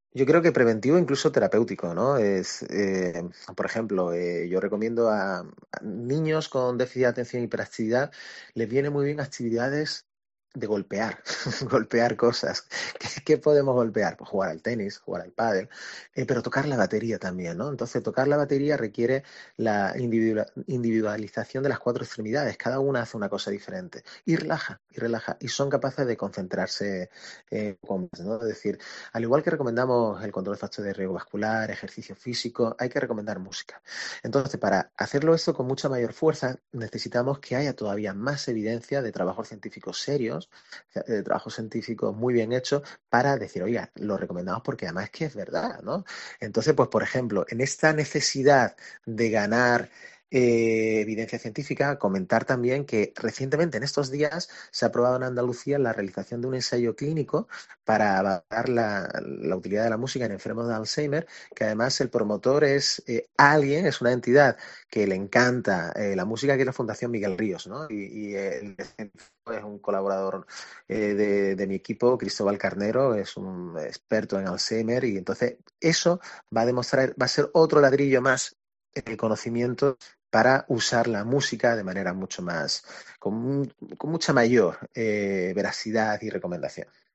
Yo creo que preventivo, incluso terapéutico, ¿no? Por ejemplo, yo recomiendo a niños con déficit de atención y hiperactividad, les viene muy bien actividades de golpear, golpear cosas. ¿Qué podemos golpear? Pues jugar al tenis, jugar al pádel, pero tocar la batería también, ¿no? Entonces, tocar la batería requiere la individualización de las cuatro extremidades. Cada una hace una cosa diferente y relaja, y son capaces de concentrarse con más, ¿no? Es decir, al igual que recomendamos el control de factores de riesgo vascular, ejercicio físico, hay que recomendar música. Entonces, para hacerlo esto con mucha mayor fuerza, necesitamos que haya todavía más evidencia de trabajos científicos serios, de trabajos científicos muy bien hechos, para decir, oiga, lo recomendamos porque además es que es verdad, ¿no? Entonces, pues, por ejemplo, en esta necesidad de ganar evidencia científica, comentar también que recientemente, en estos días, se ha aprobado en Andalucía la realización de un ensayo clínico para evaluar la utilidad de la música en enfermos de Alzheimer, que además el promotor es alguien, es una entidad que le encanta la música, que es la Fundación Miguel Ríos, ¿no? Y el es un colaborador de mi equipo, Cristóbal Carnero, es un experto en Alzheimer, y entonces eso va a demostrar, va a ser otro ladrillo más en el conocimiento para usar la música de manera mucho más, con mucha mayor veracidad y recomendación.